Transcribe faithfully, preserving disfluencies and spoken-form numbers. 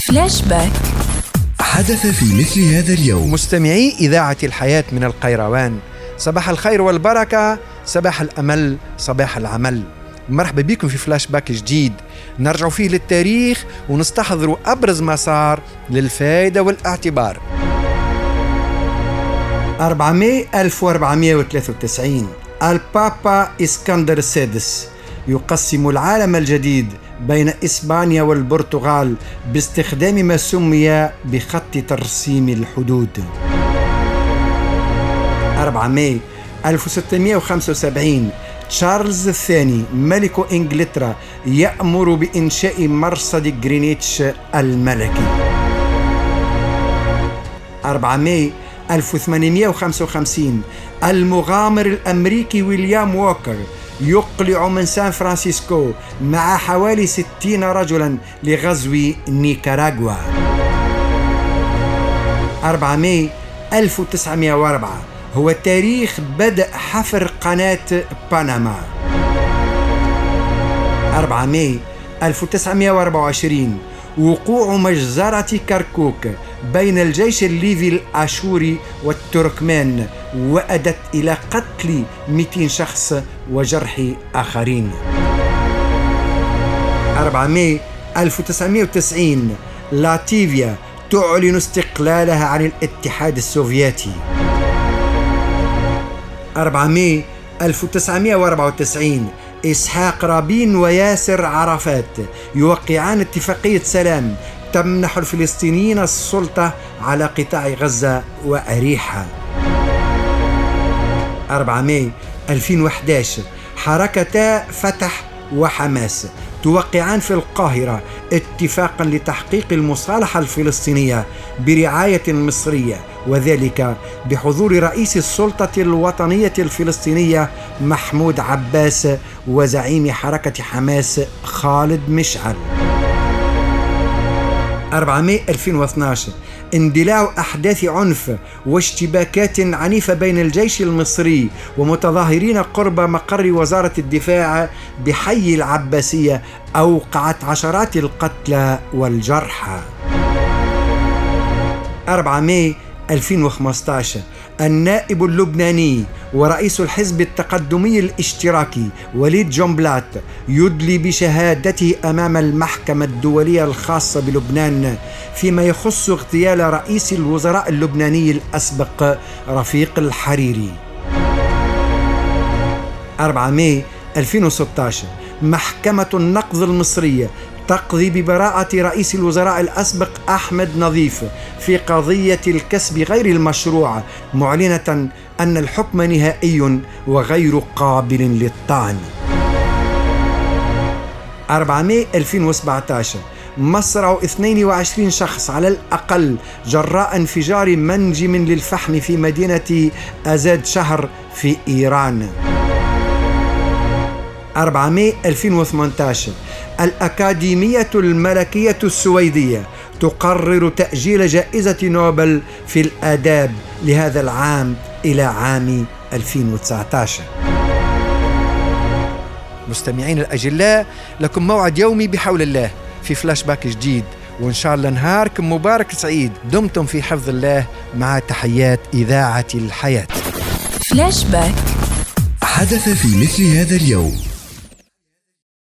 فلاش باك. حدث في مثل هذا اليوم. مستمعي إذاعة الحياة من القيروان، صباح الخير والبركة، صباح الأمل، صباح العمل. مرحبا بكم في فلاش باك جديد نرجع فيه للتاريخ ونستحضروا أبرز ما صار للفائدة والاعتبار. أربعمائة ألف وأربعمائة وثلاثة وتسعين البابا إسكندر السادس يقسم العالم الجديد بين إسبانيا والبرتغال باستخدام ما سمي بخط ترسيم الحدود. أربعمائة ألف وستمائة وخمسة وسبعين تشارلز الثاني ملك إنجلترا يأمر بإنشاء مرصد غرينتش الملكي. أربعمائة ألف وثمانمائة وخمسة وخمسين المغامر الأمريكي ويليام ووكر يقلع من سان فرانسيسكو مع حوالي ستين رجلا لغزو نيكاراغوا. أربعمائة ألف وتسعمائة وأربعة هو تاريخ بدء حفر قناة بنما. أربعمائة ألف وتسعمائة وأربعة وعشرين وقوع مجزرة كركوك بين الجيش الليبي الآشوري والتركمان وأدت إلى قتل مئتين شخص وجرح آخرين. أربعمائة ألف وتسعمائة وتسعين لاتفيا تعلن استقلالها عن الاتحاد السوفيتي. أربعمائة ألف وتسعمائة وأربعة وتسعين إسحاق رابين وياسر عرفات يوقعان اتفاقية سلام تمنح الفلسطينيين السلطة على قطاع غزة وأريحا. أربعمائة ألفين وأحد عشر حركتا فتح وحماس توقعان في القاهرة اتفاقا لتحقيق المصالحة الفلسطينية برعاية مصرية، وذلك بحضور رئيس السلطة الوطنية الفلسطينية محمود عباس وزعيم حركة حماس خالد مشعل. أربعمائة ألفين واثني عشر اندلاع أحداث عنف واشتباكات عنيفة بين الجيش المصري ومتظاهرين قرب مقر وزارة الدفاع بحي العباسية أوقعت عشرات القتلى والجرحى. أربعمائة ألفين وخمسة عشر النائب اللبناني ورئيس الحزب التقدمي الاشتراكي وليد جنبلاط يدلي بشهادته أمام المحكمة الدولية الخاصة بلبنان فيما يخص اغتيال رئيس الوزراء اللبناني الأسبق رفيق الحريري. أربعمائة ألفين وستة عشر محكمة النقض المصرية تقضي ببراءة رئيس الوزراء الأسبق أحمد نظيف في قضية الكسب غير المشروع، معلنة أن الحكم نهائي وغير قابل للطعن. أربعمائة ألفين وسبعة عشر مصرع اثنين وعشرين شخص على الأقل جراء انفجار منجم للفحم في مدينة أزاد شهر في إيران. أربعمائة ألفين وثمانية عشر الأكاديمية الملكية السويدية تقرر تأجيل جائزة نوبل في الآداب لهذا العام إلى عام ألفين وتسعة عشر. مستمعين الأجلاء، لكم موعد يومي بحول الله في فلاش باك جديد، وإن شاء الله نهاركم مبارك سعيد. دمتم في حفظ الله مع تحيات إذاعة الحياة. فلاش باك. حدث في مثل هذا اليوم.